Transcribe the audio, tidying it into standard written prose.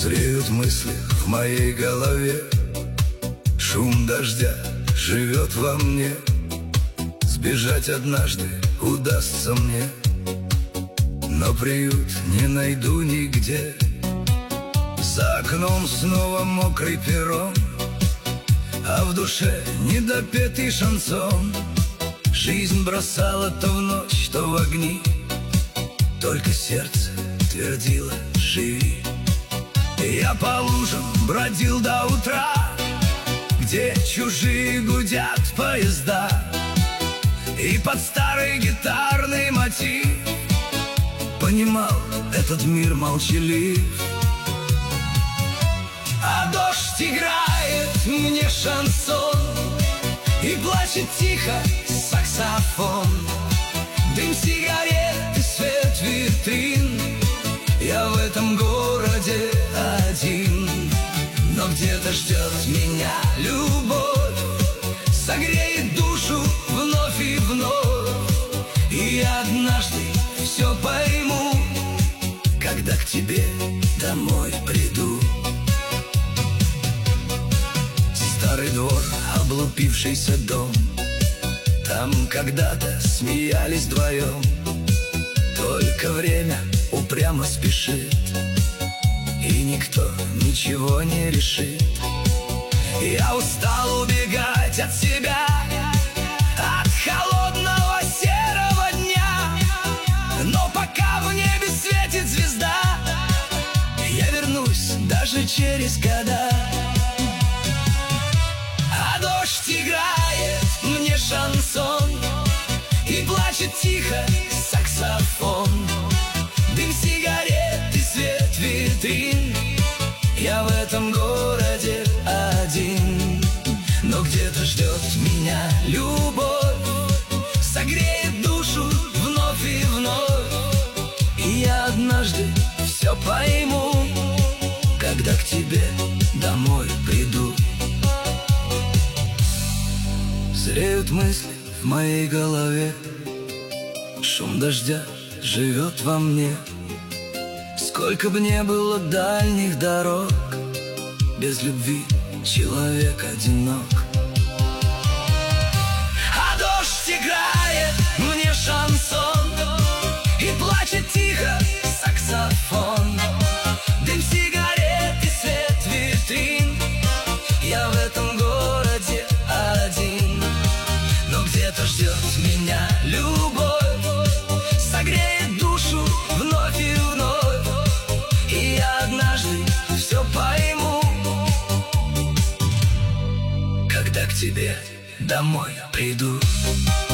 Зреют мысли в моей голове, шум дождя живет во мне. Сбежать однажды удастся мне, но приют не найду нигде. За окном снова мокрый перрон, а в душе недопетый шансон. Жизнь бросала то в ночь, то в огни, только сердце твердило «живи». Я по лужам бродил до утра, где чужие гудят поезда, и под старый гитарный мотив понимал, этот мир молчалив. А дождь играет мне шансон, и плачет тихо саксофон. Дым сигарет и свет витрин, я в этом городе один. Но где-то ждет меня любовь, согреет душу вновь и вновь. И я однажды все пойму, когда к тебе домой приду. Старый двор, облупившийся дом, там когда-то смеялись вдвоем. Только время упрямо спешит, и никто ничего не решит. Я устал убегать от себя, от холодного серого дня. Но пока в небе светит звезда, я вернусь даже через года. А дождь играет мне шансон, и плачет тихо саксофон. Дым сигарет и свет витрин, я в этом городе один. Но где-то ждет меня любовь, согреет душу вновь и вновь. И я однажды все пойму, когда к тебе домой приду. Зреют мысли в моей голове, шум дождя живет во мне. Сколько бы не было дальних дорог, без любви человек одинок. А дождь играет мне шансон, и плачет тихо саксофон. Дым сигарет и свет витрин, я в этом городе один. Но где-то ждет меня любовь, согреет душу вновь и вновь. И я однажды все пойму, когда к тебе домой приду.